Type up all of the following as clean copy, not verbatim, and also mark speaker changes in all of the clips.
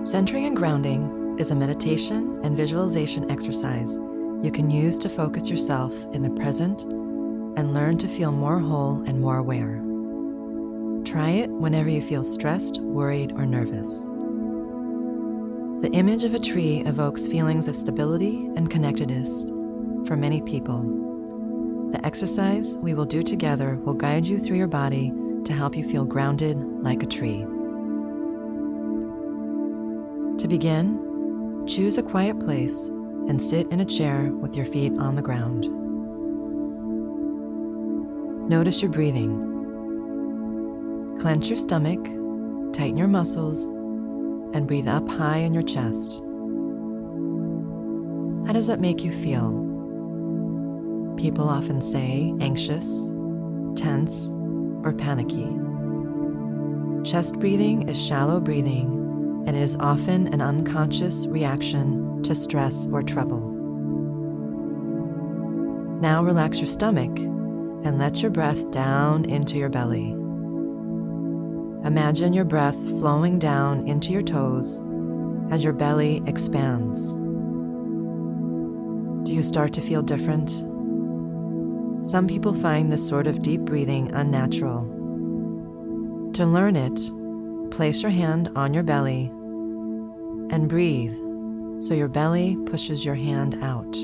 Speaker 1: Centering and grounding is a meditation and visualization exercise you can use to focus yourself in the present and learn to feel more whole and more aware. Try it whenever you feel stressed, worried, or nervous. The image of a tree evokes feelings of stability and connectedness for many people. The exercise we will do together will guide you through your body to help you feel grounded like a tree. To begin, choose a quiet place and sit in a chair with your feet on the ground. Notice your breathing. Clench your stomach, tighten your muscles, and breathe up high in your chest. How does that make you feel? People often say anxious, tense, or panicky. Chest breathing is shallow breathing, and it is often an unconscious reaction to stress or trouble. Now relax your stomach and let your breath down into your belly. Imagine your breath flowing down into your toes as your belly expands. Do you start to feel different? Some people find this sort of deep breathing unnatural. To learn it, place your hand on your belly and breathe so your belly pushes your hand out.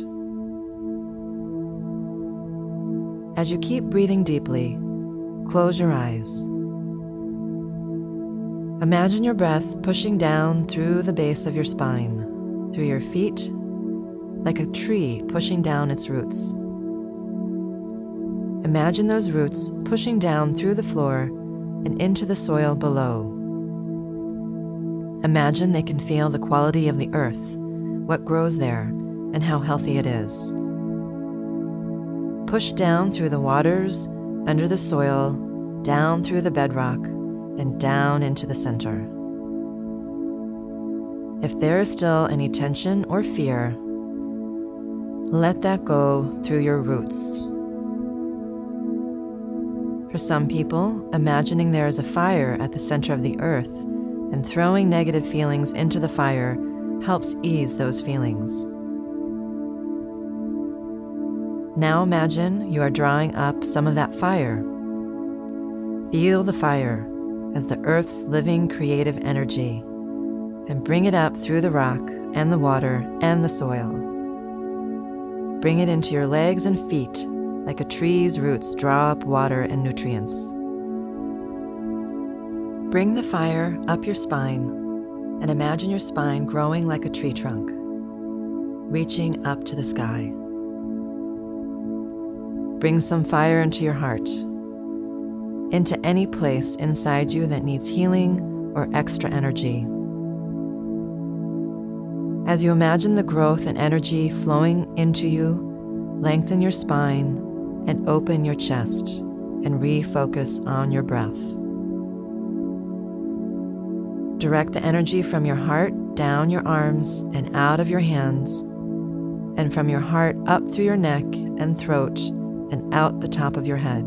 Speaker 1: As you keep breathing deeply, close your eyes. Imagine your breath pushing down through the base of your spine, through your feet, like a tree pushing down its roots. Imagine those roots pushing down through the floor and into the soil below. Imagine they can feel the quality of the earth, what grows there, and how healthy it is. Push down through the waters, under the soil, down through the bedrock, and down into the center. If there is still any tension or fear, let that go through your roots. For some people, imagining there is a fire at the center of the earth and throwing negative feelings into the fire helps ease those feelings. Now imagine you are drawing up some of that fire. Feel the fire as the earth's living creative energy and bring it up through the rock and the water and the soil. Bring it into your legs and feet like a tree's roots draw up water and nutrients. Bring the fire up your spine and imagine your spine growing like a tree trunk, reaching up to the sky. Bring some fire into your heart, into any place inside you that needs healing or extra energy. As you imagine the growth and energy flowing into you, lengthen your spine and open your chest and refocus on your breath. Direct the energy from your heart down your arms and out of your hands, and from your heart up through your neck and throat and out the top of your head.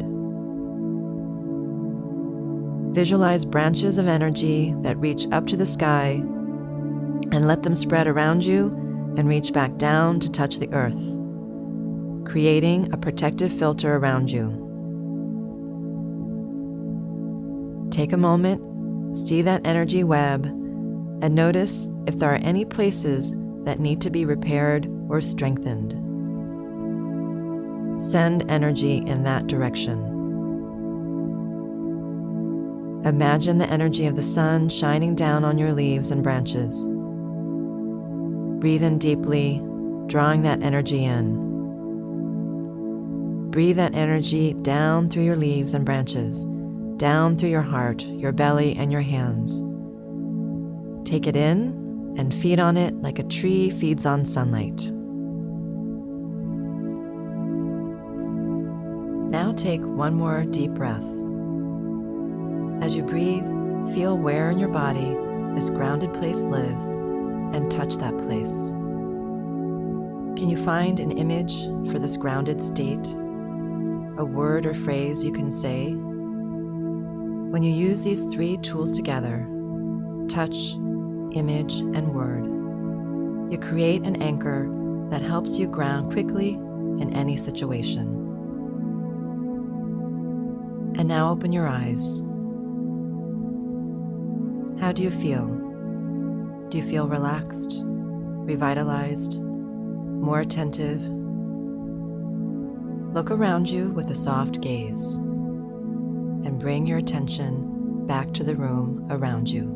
Speaker 1: Visualize branches of energy that reach up to the sky and let them spread around you and reach back down to touch the earth, creating a protective filter around you. Take a moment, see that energy web, and notice if there are any places that need to be repaired or strengthened. Send energy in that direction. Imagine the energy of the sun shining down on your leaves and branches. Breathe in deeply, drawing that energy in. Breathe that energy down through your leaves and branches, down through your heart, your belly, and your hands. Take it in and feed on it like a tree feeds on sunlight. Now take one more deep breath. As you breathe, feel where in your body this grounded place lives and touch that place. Can you find an image for this grounded state? A word or phrase you can say? When you use these three tools together, touch, image, and word, you create an anchor that helps you ground quickly in any situation. And now open your eyes. How do you feel? Do you feel relaxed, revitalized, more attentive? Look around you with a soft gaze and bring your attention back to the room around you.